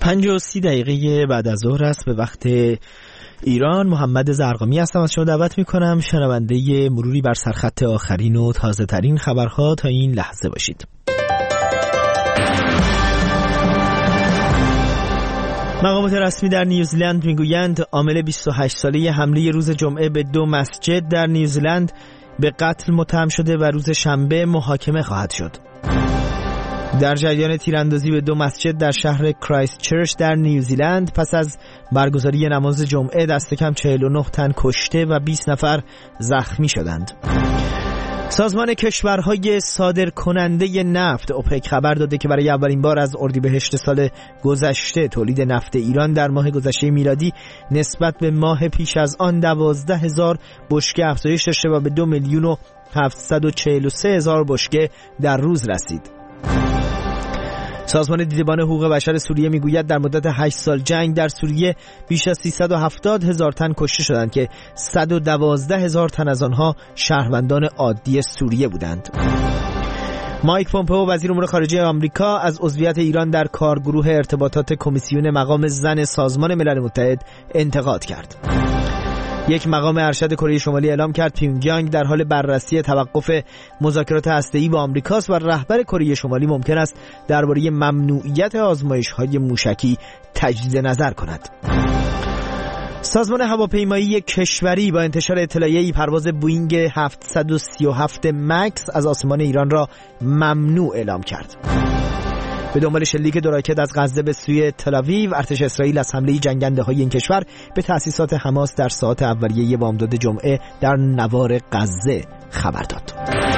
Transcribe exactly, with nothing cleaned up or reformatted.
پنج و سی دقیقه بعد از ظهر است به وقت ایران. محمد زرقامی هستم، از شما دعوت میکنم شنونده مروری بر سرخط آخرین و تازه ترین خبرها تا این لحظه باشید. مقامات رسمی در نیوزیلند میگویند عامل بیست و هشت ساله حمله روز جمعه به دو مسجد در نیوزیلند به قتل متهم شده و روز شنبه محاکمه خواهد شد. در جریان تیراندازی به دو مسجد در شهر کرایست چرچ در نیوزیلند پس از برگزاری نماز جمعه دست کم چهل و نه تن کشته و بیست نفر زخمی شدند. سازمان کشورهای صادر کننده نفت اوپک خبر داده که برای اولین بار از اردیبهشت سال گذشته تولید نفت ایران در ماه گذشته میلادی نسبت به ماه پیش از آن دوازده هزار بشکه افزایش داشته و به دو میلیون و هفتصد و چهل و سه هزار بشکه در روز رسید. سازمان دیدبان حقوق بشر سوریه میگوید در مدت هشت سال جنگ در سوریه بیش از سیصد و هفتاد هزار تن کشته شدند که صد و دوازده هزار تن از آنها شهروندان عادی سوریه بودند. مایک پومپئو وزیر امور خارجه آمریکا از عضویت ایران در کارگروه ارتباطات کمیسیون مقام زن سازمان ملل متحد انتقاد کرد. یک مقام ارشد کره شمالی اعلام کرد پیونگیانگ در حال بررسی توقف مذاکرات هسته‌ای با آمریکاست و رهبر کره شمالی ممکن است درباره ممنوعیت آزمایش‌های موشکی تجدید نظر کند. سازمان هواپیمایی کشوری با انتشار اطلاعیه‌ای پرواز بوئینگ هفتصد و سی و هفت مکس از آسمان ایران را ممنوع اعلام کرد. به دنبال شلیک دو راکت از غزه به سوی تل‌آویو، ارتش اسرائیل از حمله جنگنده‌های این کشور به تأسیسات حماس در ساعات اولیه بامداد جمعه در نوار غزه خبر داد.